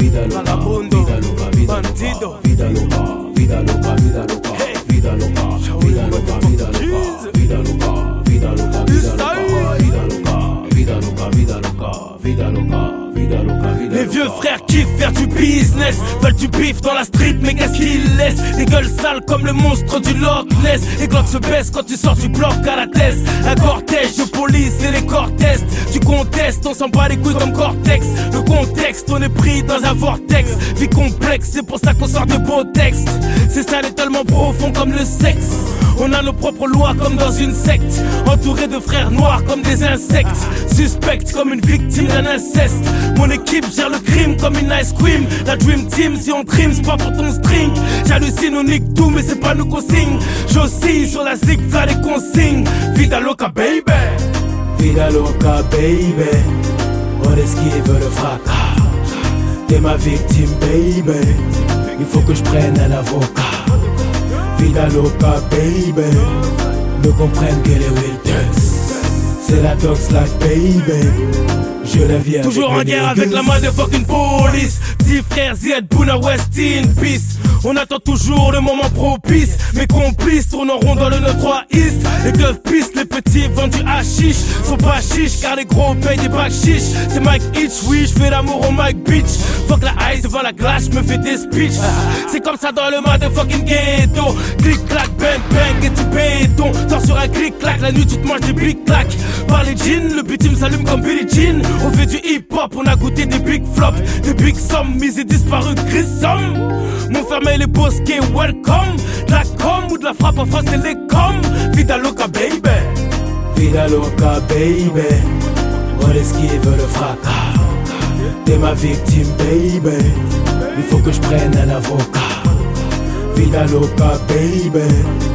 vida loca, vagabundo, vida loca, vida bandido, loca, vida loca, vida loca, vida loca, hey, vida loca, vida loca, vida loca, vida loca, vida loca, vida loca, vida loca, vida loca, vida loca, vida loca. Les vieux frères kiffent faire du business, veulent du bif dans la street, mais qu'est-ce qu'ils laissent? Des gueules sales comme le monstre du Loch Ness. Les glocks se baissent quand tu sors du bloc à la tête. Un cortège de police et les corps testent. Tu contestes, on s'en bat les couilles comme Cortex. Le contexte, on est pris dans un vortex. Vie complexe, c'est pour ça qu'on sort de beaux textes. C'est ça, est tellement profond comme le sexe. On a nos propres lois comme dans une secte. Entouré de frères noirs comme des insectes. Suspect comme une victime d'un inceste. Mon équipe gère le crime comme une ice cream. La dream team, si on trim, c'est pas pour ton string. J'hallucine, on nique tout, mais c'est pas nous qu'on signe. J'oscille sur la zig, v'là les consignes. Vida loca, baby. Vida loca, baby. On esquive le fracas. T'es ma victime, baby. Il faut que je prenne un avocat. Vida loca, baby. Ne comprennent que les Wilders. C'est la dog's life, baby. Je la vis avec toujours en guerre avec la motherfucking police. Petit frère Ziad Bouna West in peace. On attend toujours le moment propice. Mes complices tournent en rond dans le 9-3 East. Les keufs pistes, les petits vendus hashish sont pas chiches car les gros payent des bacs chiches. C'est Mike Hitch, oui je fais l'amour au Mike Beach. Fuck la ice devant la glace, je me fais des speeches. C'est comme ça dans le motherfucking ghetto. Clic clac bang bang et tu béton. Sors sur un clic clac, la nuit tu te manges des big clac. Par les jeans, le bitume s'allume comme Billie Jean. On fait du hip hop, on a goûté des big flops, des big sommes, mis et disparu Grissom. Mon fermé les bosquets, welcome. De la com ou de la frappe en face télécom. Vida loca, baby. Vida loca, baby. On esquive le fracas. T'es ma victime, baby. Il faut que je prenne un avocat. Vida loca, baby.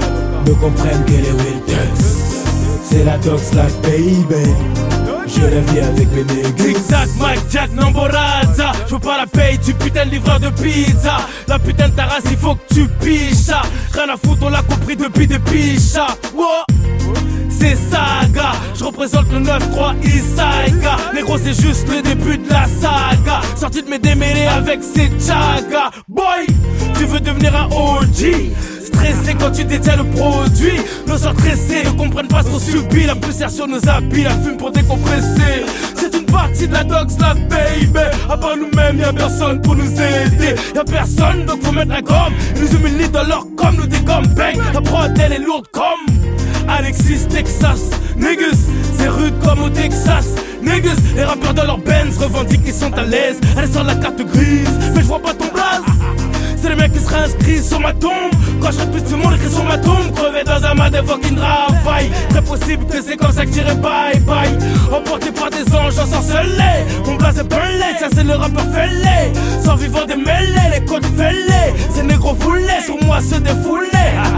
Ne comprennent que les Wilders. C'est la dog's life, baby. Je la vis avec mes nègres. Tic-tac, Mike Jack, Namboraza. Je veux pas la paye, tu putain de livreur de pizza. La putain de ta race, il faut que tu piches ça. Rien à foutre, on l'a compris depuis des pichas. Wow. C'est saga, je représente le 9-3 Isaiga. Négro c'est juste le début de la saga. Sorti de mes démêlés avec ces chagas. Boy, tu veux devenir un OG. Stressé quand tu détiens le produit. Nos sorts tressés ne comprennent pas ce qu'on subit. La poussière sur nos habits, la fume pour décompresser. C'est une partie de la dog's life, baby. À part nous-mêmes, y'a personne pour nous aider. Y'a personne, donc faut mettre la gomme. Ils nous humilient dans leur com, nous dégomment, bang. La prod elle est lourde comme Alexis, Texas, niggas, c'est rude comme au Texas, niggas. Les rappeurs dans leur Benz revendiquent qu'ils sont à l'aise. Elle sort la carte grise, mais je vois pas ton blaze. C'est les mecs qui seraient inscrits sur ma tombe. Quand je plus tout le monde écrit sur ma tombe. Crevé dans un motherfucking travail. Très possible que c'est comme ça que j'irai bye bye. Emporté par des anges ensorcelés. Mon blaze est burlé, ça c'est le rappeur fêlé. Sans vivant des mêlées, les côtes fêlées. Ces négros foulés, sur moi se défouler.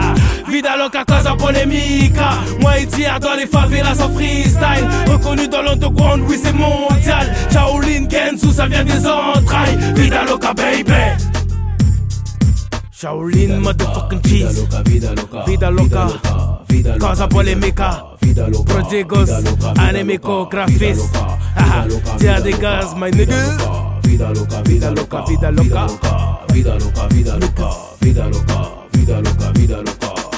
Vida loca causa polemica. Moi et d'hier dans les favelas en freestyle. Reconnu dans l'underground, oui c'est mondial. Shaolin Gensu, ça vient des entrailles. Vida loca baby. Shaolin motherfucking cheese. Vida loca, causa polemica. Prodigos, anemico, graphis. Tiens des gaz, my nigga. Vida loca, vida loca, vida loca. Vida loca, vida loca, vida loca, vida loca, vida loca.